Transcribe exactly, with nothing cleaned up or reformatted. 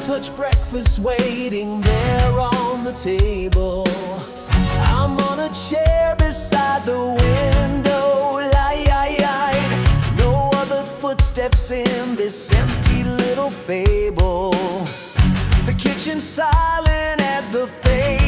touch breakfast waiting there on the table. I'm on a chair beside the window, light. No other footsteps in this empty little fable. The kitchen silent as the face